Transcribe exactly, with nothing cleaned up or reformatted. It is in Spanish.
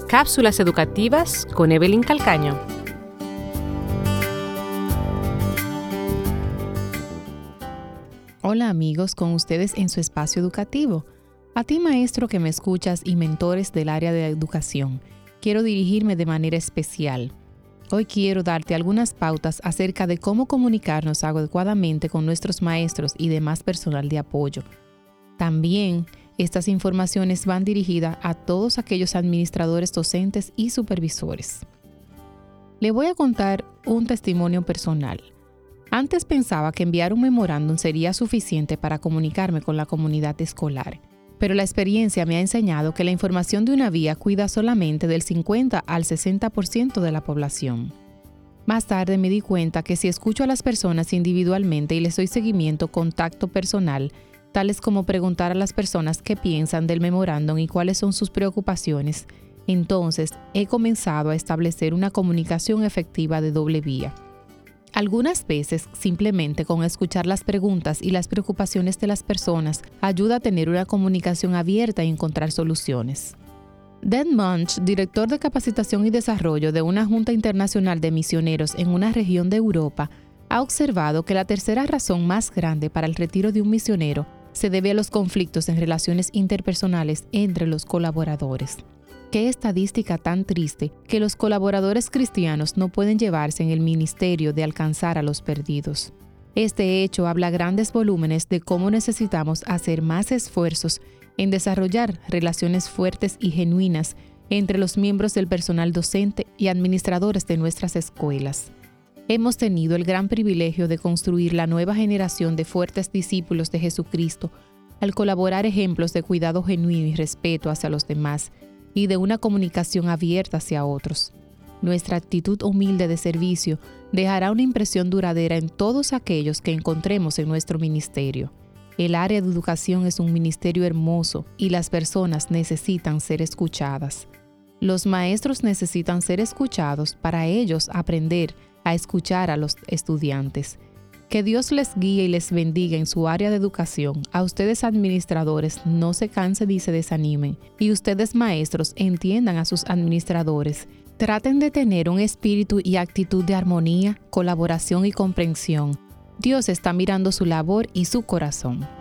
Cápsulas educativas con Evelyn Calcaño. Hola amigos, con ustedes en su espacio educativo. A ti maestro que me escuchas y mentores del área de educación, quiero dirigirme de manera especial. Hoy quiero darte algunas pautas acerca de cómo comunicarnos adecuadamente con nuestros maestros y demás personal de apoyo. También, estas informaciones van dirigidas a todos aquellos administradores docentes y supervisores. Le voy a contar un testimonio personal. Antes pensaba que enviar un memorándum sería suficiente para comunicarme con la comunidad escolar, pero la experiencia me ha enseñado que la información de una vía cuida solamente del cincuenta al sesenta por ciento de la población. Más tarde me di cuenta que si escucho a las personas individualmente y les doy seguimiento con tacto personal, tales como preguntar a las personas qué piensan del memorándum y cuáles son sus preocupaciones, entonces he comenzado a establecer una comunicación efectiva de doble vía. Algunas veces, simplemente con escuchar las preguntas y las preocupaciones de las personas, ayuda a tener una comunicación abierta y encontrar soluciones. Dan Munch, director de capacitación y desarrollo de una Junta Internacional de Misioneros en una región de Europa, ha observado que la tercera razón más grande para el retiro de un misionero se debe a los conflictos en relaciones interpersonales entre los colaboradores. Qué estadística tan triste que los colaboradores cristianos no pueden llevarse en el ministerio de alcanzar a los perdidos. Este hecho habla grandes volúmenes de cómo necesitamos hacer más esfuerzos en desarrollar relaciones fuertes y genuinas entre los miembros del personal docente y administradores de nuestras escuelas. Hemos tenido el gran privilegio de construir la nueva generación de fuertes discípulos de Jesucristo al colaborar ejemplos de cuidado genuino y respeto hacia los demás y de una comunicación abierta hacia otros. Nuestra actitud humilde de servicio dejará una impresión duradera en todos aquellos que encontremos en nuestro ministerio. El área de educación es un ministerio hermoso y las personas necesitan ser escuchadas. Los maestros necesitan ser escuchados para ellos aprender a escuchar a los estudiantes. Que Dios les guíe y les bendiga en su área de educación. A ustedes administradores no se cansen ni se desanimen. Y ustedes maestros entiendan a sus administradores. Traten de tener un espíritu y actitud de armonía, colaboración y comprensión. Dios está mirando su labor y su corazón.